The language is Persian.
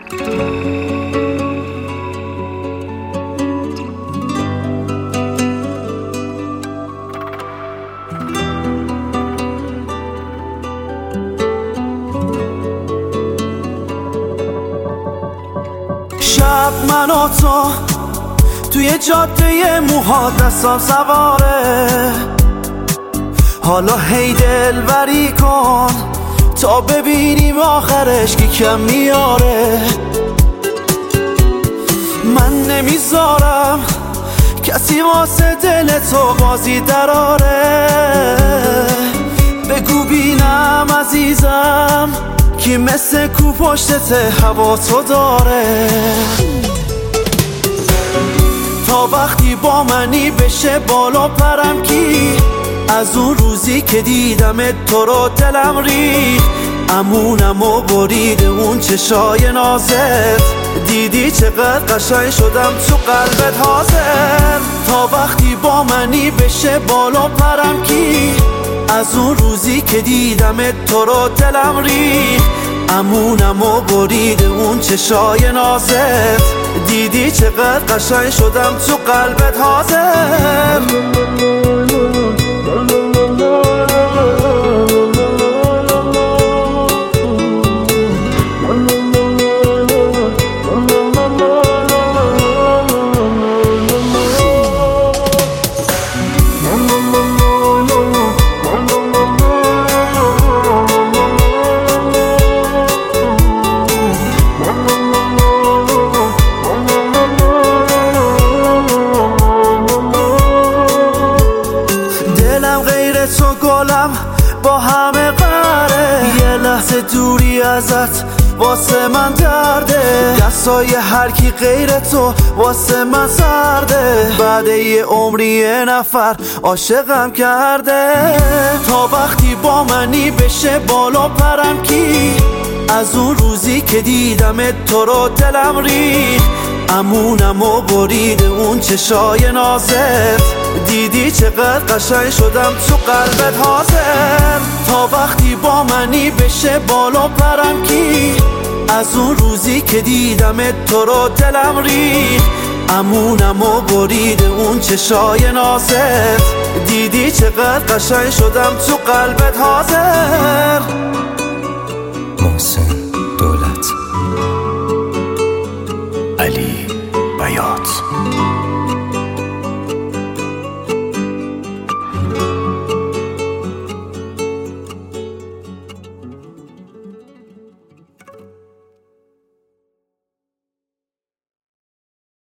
شب من و تو توی جاده موها دستم سواره، حالا هی دلبری کن تا ببینیم آخرش کی کم میاره. من نمیذارم کسی واسه دل تو بازی دراره، بگو بینم عزیزم کی مثل کو پشتت هوا تو داره. تا وقتی با منی بشه بالا پرم کی، از اون روزی که دیدم تو رو دلم ریخت، امونم و برید اون چشای نازت، دیدی چقدر قشنگ شدم تو قلبت حاضر. تا وقتی با منی بشه بالا پرم کی، از اون روزی که دیدم تو رو دلم ریخت، امونم و برید اون چشای نازت، دیدی چقدر قشنگ شدم تو قلبت حاضر. تو گلم با همه قره، یه لحظه دوری ازت واسه من درده، دستای هر کی غیر تو واسه من سرده، بعد یه عمری یه نفر عاشقم کرده. تا وقتی با منی بشه بالا پرم کی، از اون روزی که دیدم تو رو دلم ریخت، امونم و برید اون چشای نازت، دیدی چقدر قشنگ شدم تو قلبت حاضر. تا وقتی با منی بشه بالا پرم کی، از اون روزی که دیدم تو رو دلم ریخت، امونم و برید اون چشای نازت، دیدی چقدر قشنگ شدم تو قلبت حاضر. محسن دولت.